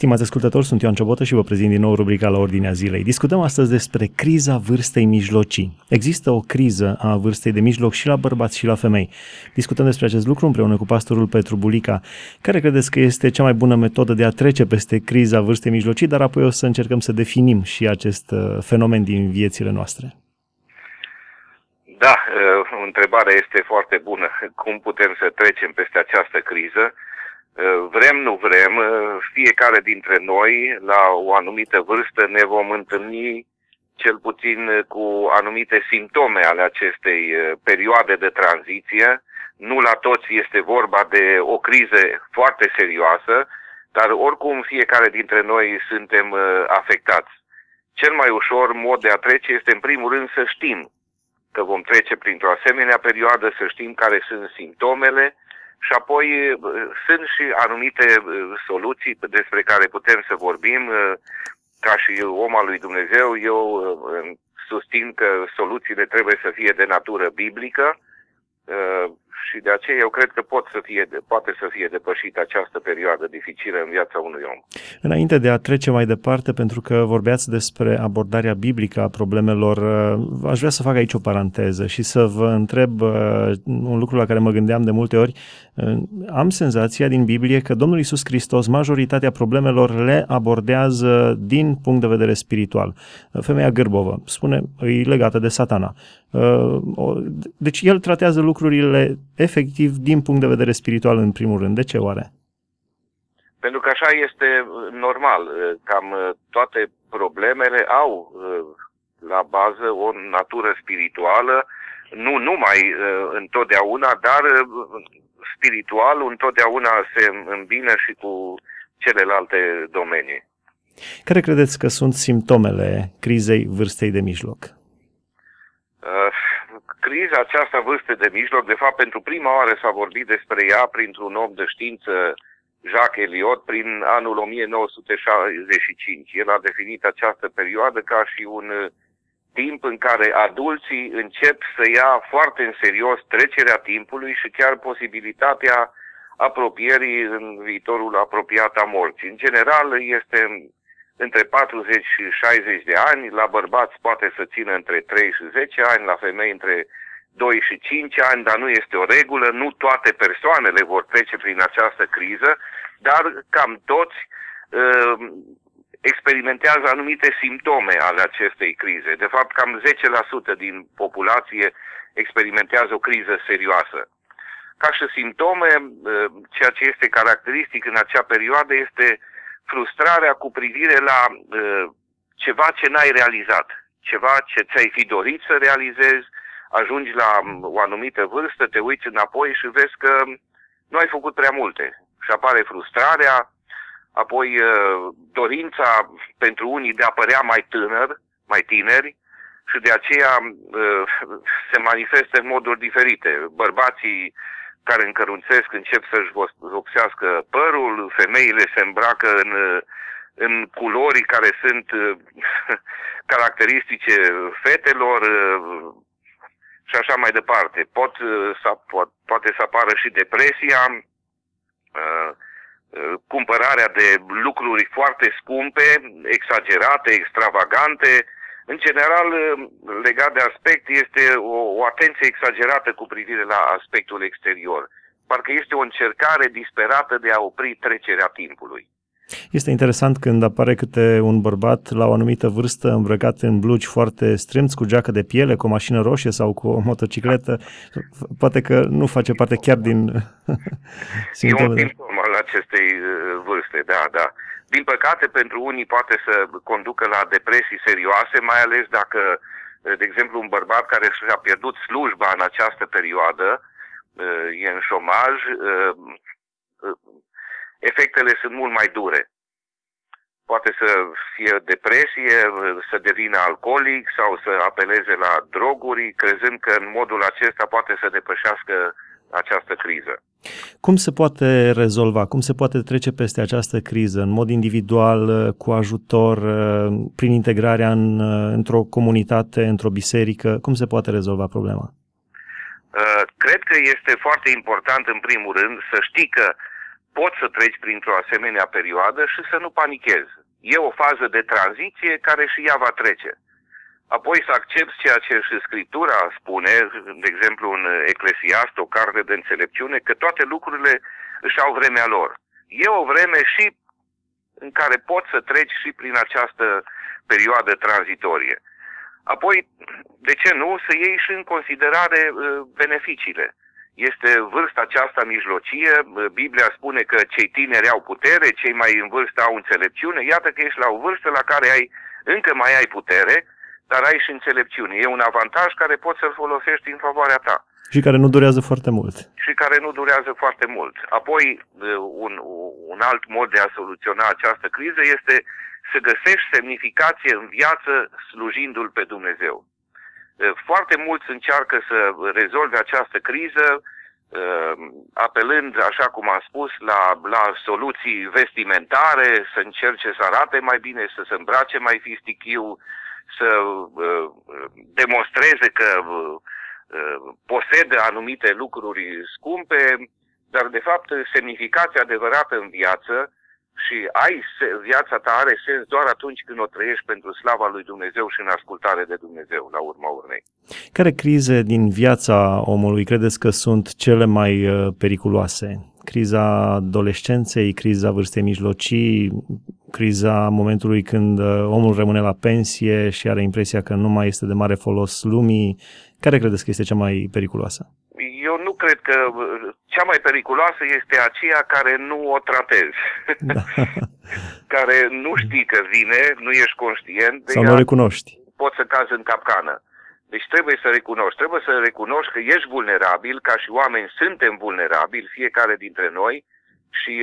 Stimați ascultători, sunt Ioan Ciobotă și vă prezint din nou rubrica La Ordinea Zilei. Discutăm astăzi despre criza vârstei mijlocii. Există o criză a vârstei de mijloc și la bărbați și la femei. Discutăm despre acest lucru împreună cu pastorul Petru Bulica. Care credeți că este cea mai bună metodă de a trece peste criza vârstei mijlocii, dar apoi o să încercăm să definim și acest fenomen din viețile noastre? Da, întrebarea este foarte bună. Cum putem să trecem peste această criză? Vrem, nu vrem, fiecare dintre noi, la o anumită vârstă, ne vom întâlni cel puțin cu anumite simptome ale acestei perioade de tranziție. Nu la toți este vorba de o criză foarte serioasă, dar oricum fiecare dintre noi suntem afectați. Cel mai ușor mod de a trece este în primul rând să știm că vom trece printr-o asemenea perioadă, să știm care sunt simptomele și apoi sunt și anumite soluții despre care putem să vorbim. Ca și om al lui Dumnezeu, eu susțin că soluțiile trebuie să fie de natură biblică și de aceea eu cred că poate să fie depășită această perioadă dificilă în viața unui om. Înainte de a trece mai departe, pentru că vorbeați despre abordarea biblică a problemelor, aș vrea să fac aici o paranteză și să vă întreb un lucru la care mă gândeam de multe ori. Am senzația din Biblie că Domnul Iisus Hristos majoritatea problemelor le abordează din punct de vedere spiritual. Femeia gârbovă, spune, e legată de Satana. Deci el tratează lucrurile efectiv din punct de vedere spiritual în primul rând. De ce oare? Pentru că așa este normal. Cam toate problemele au la bază o natură spirituală, nu numai întotdeauna, dar spiritualul întotdeauna se îmbină și cu celelalte domenii. Care credeți că sunt simptomele crizei vârstei de mijloc? Criza aceasta vârste de mijloc, de fapt, pentru prima oară s-a vorbit despre ea printr-un om de știință, Jacques Eliot, prin anul 1965. El a definit această perioadă ca și un timp în care adulții încep să ia foarte în serios trecerea timpului și chiar posibilitatea apropierii în viitorul apropiat a morții. În general, este între 40 și 60 de ani, la bărbați poate să țină între 3 și 10 ani, la femei între 2 și 5 ani, dar nu este o regulă, nu toate persoanele vor trece prin această criză, dar cam toți experimentează anumite simptome ale acestei crize. De fapt, cam 10% din populație experimentează o criză serioasă. Ca și simptome, ceea ce este caracteristic în acea perioadă este frustrarea cu privire la ceva ce n-ai realizat, ceva ce ți-ai fi dorit să realizezi, ajungi la o anumită vârstă, te uiți înapoi și vezi că nu ai făcut prea multe și apare frustrarea, apoi dorința pentru unii de a părea mai tineri și de aceea se manifestă în moduri diferite. Bărbații care încărunțesc încep să-și vopsească părul, femeile se îmbracă în culori care sunt caracteristice fetelor și așa mai departe. Poate să apară și depresia, cumpărarea de lucruri foarte scumpe, exagerate, extravagante. În general, legat de aspect, este o atenție exagerată cu privire la aspectul exterior. Parcă este o încercare disperată de a opri trecerea timpului. Este interesant când apare câte un bărbat la o anumită vârstă îmbrăcat în blugi foarte strâmți, cu geacă de piele, cu o mașină roșie sau cu o motocicletă. Poate că nu face parte chiar din simptomele. E un simptom al acestei vârste, da. Din păcate, pentru unii poate să conducă la depresii serioase, mai ales dacă, de exemplu, un bărbat care și-a pierdut slujba în această perioadă, e în șomaj, efectele sunt mult mai dure. Poate să fie depresie, să devină alcoolic sau să apeleze la droguri, crezând că în modul acesta poate să depășească această criză. Cum se poate rezolva? Cum se poate trece peste această criză? În mod individual, cu ajutor, prin integrarea într-o comunitate, într-o biserică? Cum se poate rezolva problema? Cred că este foarte important, în primul rând, să știi că poți să treci printr-o asemenea perioadă și să nu panichezi. E o fază de tranziție care și ea va trece. Apoi să accepti ceea ce și Scriptura spune, de exemplu în Eclesiast, o carte de înțelepciune, că toate lucrurile își au vremea lor. E o vreme și în care poți să treci și prin această perioadă tranzitorie. Apoi, de ce nu, să iei și în considerare beneficiile. Este vârsta aceasta mijlocie, Biblia spune că cei tineri au putere, cei mai în vârstă au înțelepciune, iată că ești la o vârstă la care încă mai ai putere, dar ai și înțelepciune. E un avantaj care poți să-l folosești în favoarea ta. Și care nu durează foarte mult. Și care nu durează foarte mult. Apoi, un alt mod de a soluționa această criză este să găsești semnificație în viață slujindu-L pe Dumnezeu. Foarte mulți încearcă să rezolve această criză apelând, așa cum am spus, la soluții vestimentare, să încerce să arate mai bine, să se îmbrace mai fistichiu, să demonstreze că posedă anumite lucruri scumpe, dar de fapt semnificația adevărată în viață și viața ta are sens doar atunci când o trăiești pentru slava lui Dumnezeu și în ascultare de Dumnezeu, la urma urmei. Care crize din viața omului credeți că sunt cele mai periculoase? Criza adolescenței, criza vârstei mijlocii, criza momentului când omul rămâne la pensie și are impresia că nu mai este de mare folos lumii. Care credeți că este cea mai periculoasă? Eu nu cred că cea mai periculoasă este aceea care nu o tratezi. Da. Care nu știi că vine, nu ești conștient de sau nu o recunoști. Poți să cazi în capcană. Deci trebuie să recunoști. Trebuie să recunoști că ești vulnerabil, ca și oameni suntem vulnerabili, fiecare dintre noi, și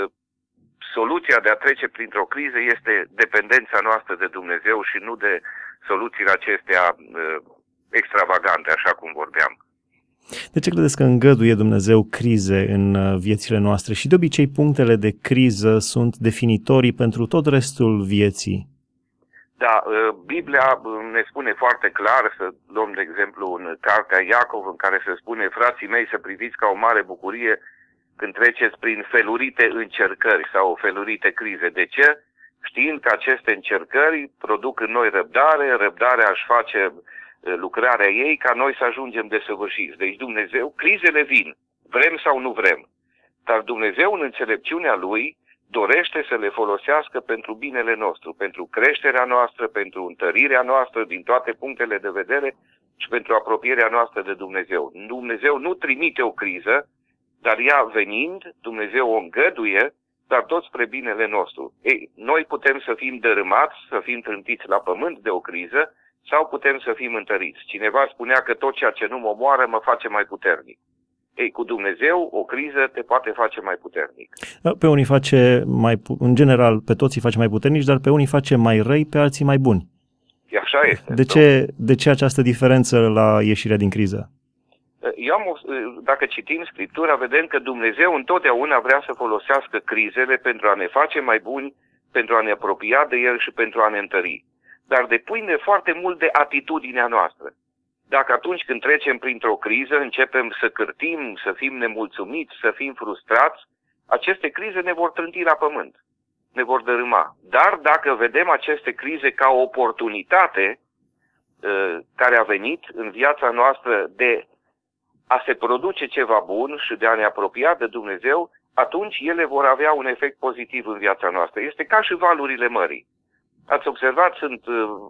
soluția de a trece printr-o criză este dependența noastră de Dumnezeu și nu de soluțiile acestea extravagante, așa cum vorbeam. De ce credeți că îngăduie Dumnezeu crize în viețile noastre? Și de obicei punctele de criză sunt definitorii pentru tot restul vieții. Da, Biblia ne spune foarte clar, să luăm de exemplu în cartea Iacov, în care se spune: frații mei, să priviți ca o mare bucurie când treceți prin felurite încercări sau felurite crize. De ce? Știind că aceste încercări produc în noi răbdare, răbdarea își face lucrarea ei ca noi să ajungem desăvârșiți. Deci Dumnezeu, crizele vin, vrem sau nu vrem, dar Dumnezeu în înțelepciunea Lui dorește să le folosească pentru binele nostru, pentru creșterea noastră, pentru întărirea noastră din toate punctele de vedere și pentru apropierea noastră de Dumnezeu. Dumnezeu nu trimite o criză, dar ea venind, Dumnezeu o îngăduie, dar tot spre binele nostru. Ei, noi putem să fim dărâmați, să fim trântiți la pământ de o criză, sau putem să fim întăriți. Cineva spunea că tot ceea ce nu mă omoară mă face mai puternic. Ei, cu Dumnezeu, o criză te poate face mai puternic. Pe unii face în general, pe toți îi face mai puternici, dar pe unii face mai răi, pe alții mai buni. Așa este. De ce această diferență la ieșirea din criză? Dacă citim Scriptura, vedem că Dumnezeu întotdeauna vrea să folosească crizele pentru a ne face mai buni, pentru a ne apropia de El și pentru a ne întări. Dar depinde foarte mult de atitudinea noastră. Dacă atunci când trecem printr-o criză începem să cârtim, să fim nemulțumiți, să fim frustrați, aceste crize ne vor trânti la pământ, ne vor dărâma. Dar dacă vedem aceste crize ca o oportunitate care a venit în viața noastră de a se produce ceva bun și de a ne apropia de Dumnezeu, atunci ele vor avea un efect pozitiv în viața noastră. Este ca și valurile mării. Ați observat, sunt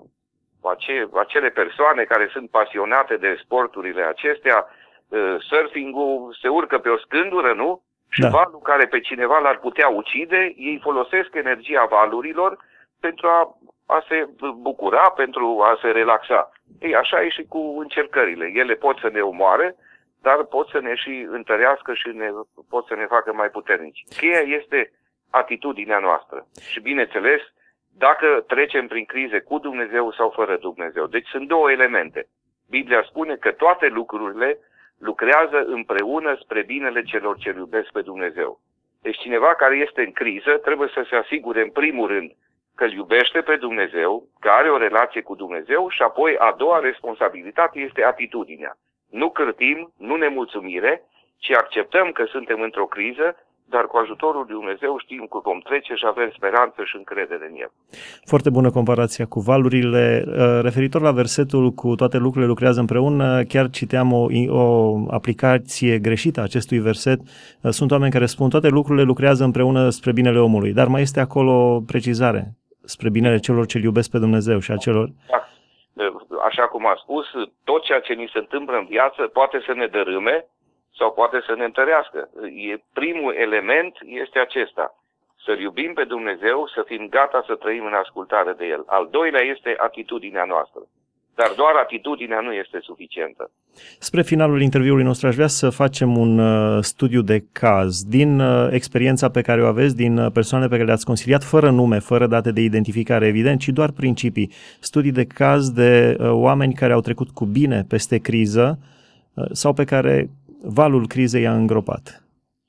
acele persoane care sunt pasionate de sporturile acestea, surfing-ul se urcă pe o scândură, nu? Și valul care pe cineva l-ar putea ucide, ei folosesc energia valurilor pentru a se bucura, pentru a se relaxa. Ei, așa e și cu încercările. Ele pot să ne omoare, dar pot să ne și întărească și pot să ne facă mai puternici. Cheia este atitudinea noastră. Și bineînțeles, dacă trecem prin crize cu Dumnezeu sau fără Dumnezeu. Deci sunt două elemente. Biblia spune că toate lucrurile lucrează împreună spre binele celor ce iubesc pe Dumnezeu. Deci cineva care este în criză trebuie să se asigure în primul rând că îl iubește pe Dumnezeu, că are o relație cu Dumnezeu și apoi a doua responsabilitate este atitudinea. Nu cârtim, nu nemulțumire, ci acceptăm că suntem într-o criză, dar cu ajutorul lui Dumnezeu știm că vom trece și avem speranță și încredere în El. Foarte bună comparația cu valurile. Referitor la versetul cu toate lucrurile lucrează împreună, chiar citeam o aplicație greșită a acestui verset. Sunt oameni care spun toate lucrurile lucrează împreună spre binele omului, dar mai este acolo o precizare spre binele celor ce iubesc pe Dumnezeu și a celor... Da. Așa cum a spus, tot ceea ce ni se întâmplă în viață poate să ne dărâme sau poate să ne întărească. Primul element este acesta. Să-L iubim pe Dumnezeu, să fim gata să trăim în ascultare de El. Al doilea este atitudinea noastră. Dar doar atitudinea nu este suficientă. Spre finalul interviului nostru aș vrea să facem un studiu de caz din experiența pe care o aveți, din persoane pe care le-ați consiliat, fără nume, fără date de identificare, evident, ci doar principii. Studii de caz de oameni care au trecut cu bine peste criză sau pe care valul crizei i-a îngropat.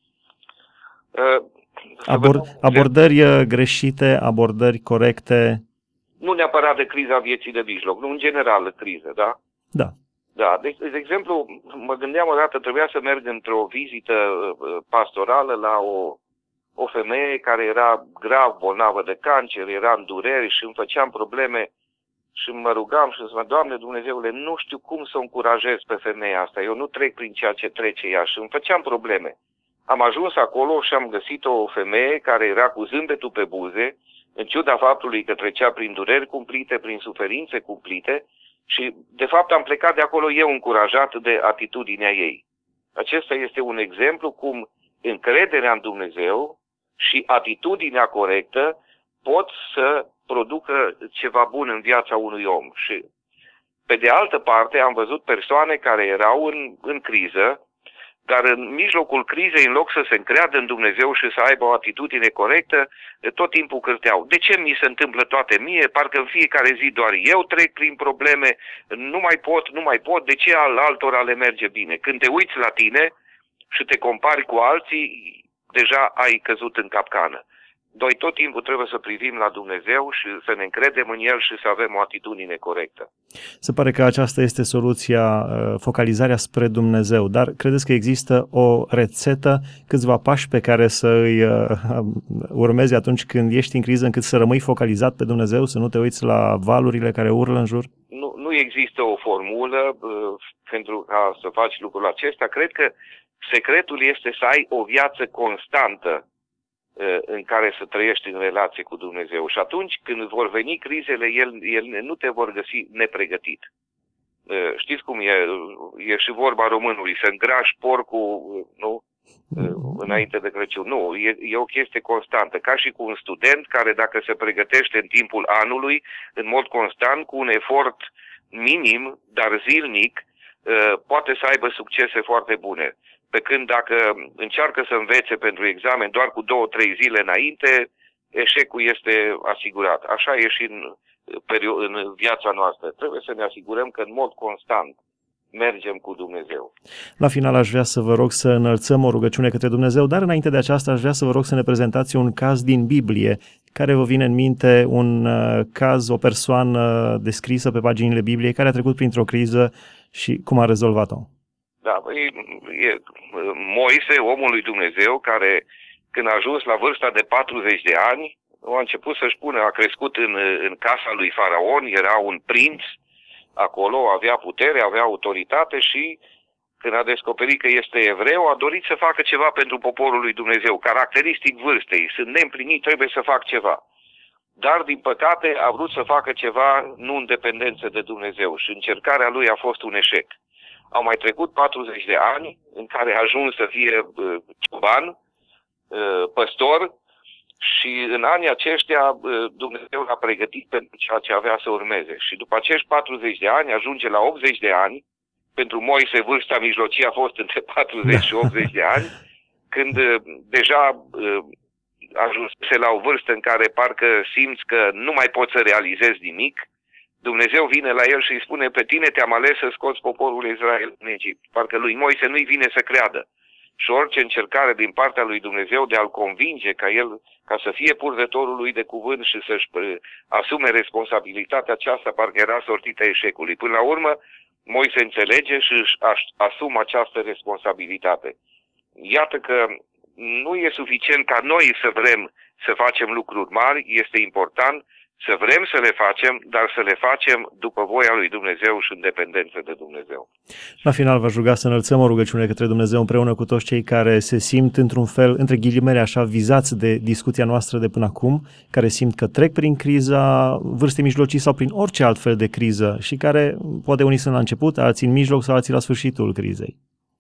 Abordări greșite, abordări corecte. Nu neapărat de criza vieții de mijloc, nu în general criză, da? Da. Da, de exemplu, mă gândeam odată, trebuia să merg într-o vizită pastorală la o femeie care era grav bolnavă de cancer, era în dureri și îmi făceam probleme și mă rugam și îmi spuneam, Doamne Dumnezeule, nu știu cum să o încurajez pe femeia asta, eu nu trec prin ceea ce trece ea și îmi făceam probleme. Am ajuns acolo și am găsit o femeie care era cu zâmbetul pe buze, în ciuda faptului că trecea prin dureri cumplite, prin suferințe cumplite și, de fapt, am plecat de acolo eu încurajat de atitudinea ei. Acesta este un exemplu cum încrederea în Dumnezeu și atitudinea corectă pot să producă ceva bun în viața unui om. Și, pe de altă parte, am văzut persoane care erau în criză, dar în mijlocul crizei, în loc să se încreadă în Dumnezeu și să aibă o atitudine corectă, tot timpul cârteau. De ce mi se întâmplă toate mie? Parcă în fiecare zi doar eu trec prin probleme, nu mai pot, de ce al altora le merge bine? Când te uiți la tine și te compari cu alții, deja ai căzut în capcană. Noi tot timpul trebuie să privim la Dumnezeu și să ne încredem în El și să avem o atitudine corectă. Se pare că aceasta este soluția, focalizarea spre Dumnezeu, dar credeți că există o rețetă, câțiva pași pe care să îi urmezi atunci când ești în criză, încât să rămâi focalizat pe Dumnezeu, să nu te uiți la valurile care urlă în jur? Nu există o formulă pentru ca să faci lucrul acesta. Cred că secretul este să ai o viață constantă în care să trăiești în relație cu Dumnezeu. Și atunci când vor veni crizele, ele nu te vor găsi nepregătit. Știți cum e și vorba românului, să îngrași porcul, nu? Înainte de Crăciun. Nu, e o chestie constantă. Ca și cu un student care dacă se pregătește în timpul anului, în mod constant, cu un efort minim, dar zilnic, poate să aibă succese foarte bune. Pe când dacă încearcă să învețe pentru examen doar cu 2-3 zile înainte, eșecul este asigurat. Așa e și în viața noastră. Trebuie să ne asigurăm că în mod constant mergem cu Dumnezeu. La final aș vrea să vă rog să înălțăm o rugăciune către Dumnezeu, dar înainte de aceasta aș vrea să vă rog să ne prezentați un caz din Biblie. Care vă vine în minte un caz, o persoană descrisă pe paginile Bibliei care a trecut printr-o criză și cum a rezolvat-o? Da, e Moise, omul lui Dumnezeu, care când a ajuns la vârsta de 40 de ani, a început să-și pună, a crescut în casa lui Faraon, era un prinț acolo, avea putere, avea autoritate și când a descoperit că este evreu, a dorit să facă ceva pentru poporul lui Dumnezeu, caracteristic vârstei, sunt neîmplinit, trebuie să fac ceva. Dar, din păcate, a vrut să facă ceva nu în dependență de Dumnezeu și încercarea lui a fost un eșec. Au mai trecut 40 de ani în care a ajuns să fie cioban, păstor și în anii aceștia Dumnezeu l-a pregătit pentru ceea ce avea să urmeze. Și după acești 40 de ani ajunge la 80 de ani, pentru Moise vârsta mijlocie a fost între 40 și 80 de ani, când deja ajunsese la o vârstă în care parcă simți că nu mai poți să realizezi nimic, Dumnezeu vine la el și îi spune, pe tine te-am ales să scoți poporul Israel în Egipt. Parcă lui Moise nu-i vine să creadă. Și orice încercare din partea lui Dumnezeu de a-l convinge ca să fie purtătorul lui de cuvânt și să-și asume responsabilitatea aceasta, parcă era sortită eșecului. Până la urmă, Moise înțelege și își asumă această responsabilitate. Iată că nu e suficient ca noi să vrem să facem lucruri mari, este important să vrem să le facem, dar să le facem după voia lui Dumnezeu și în dependență de Dumnezeu. La final v-aș ruga să înălțăm o rugăciune către Dumnezeu împreună cu toți cei care se simt într-un fel, între ghilimele așa, vizați de discuția noastră de până acum, care simt că trec prin criza vârstei mijlocii sau prin orice alt fel de criză și care, poate unii sunt la început, alții în mijloc sau alții la sfârșitul crizei.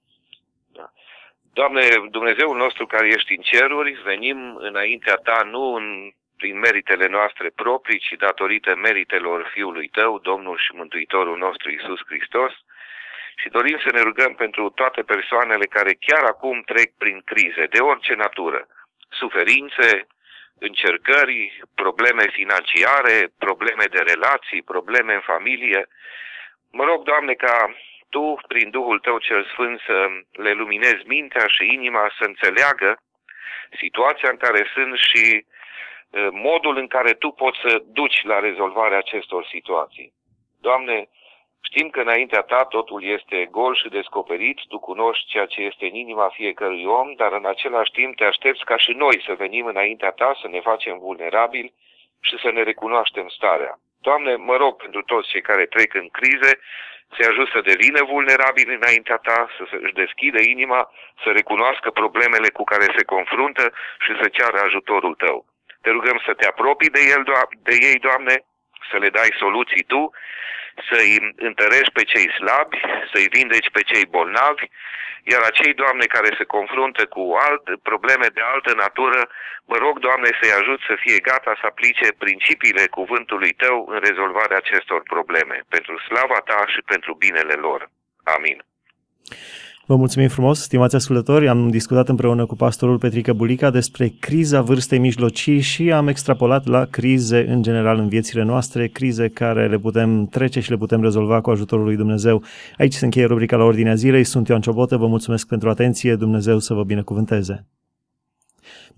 Doamne, Dumnezeul nostru care ești în ceruri, venim înaintea Ta nu prin meritele noastre proprii, ci datorită meritelor Fiului Tău, Domnul și Mântuitorul nostru Iisus Hristos, și dorim să ne rugăm pentru toate persoanele care chiar acum trec prin crize, de orice natură, suferințe, încercări, probleme financiare, probleme de relații, probleme în familie. Mă rog, Doamne, ca Tu, prin Duhul Tău cel Sfânt, să le luminezi mintea și inima să înțeleagă situația în care sunt și modul în care Tu poți să duci la rezolvarea acestor situații. Doamne, știm că înaintea Ta totul este gol și descoperit, Tu cunoști ceea ce este în inima fiecărui om, dar în același timp Te aștepți ca și noi să venim înaintea Ta, să ne facem vulnerabili și să ne recunoaștem starea. Doamne, mă rog pentru toți cei care trec în crize, să-i ajut să devină vulnerabili înaintea Ta, să-și deschidă inima, să recunoască problemele cu care se confruntă și să ceară ajutorul Tău. Te rugăm să Te apropii de ei, Doamne, să le dai soluții Tu, să-i întărești pe cei slabi, să-i vindeci pe cei bolnavi, iar acei, Doamne, care se confruntă cu probleme de altă natură, mă rog, Doamne, să-i ajut să fie gata să aplice principiile cuvântului Tău în rezolvarea acestor probleme, pentru slava Ta și pentru binele lor. Amin. Vă mulțumim frumos, stimați ascultători, am discutat împreună cu pastorul Petrică Bulica despre criza vârstei mijlocii și am extrapolat la crize în general în viețile noastre, crize care le putem trece și le putem rezolva cu ajutorul lui Dumnezeu. Aici se încheie rubrica La Ordinea Zilei, sunt Ioan Ciobotă, vă mulțumesc pentru atenție, Dumnezeu să vă binecuvânteze.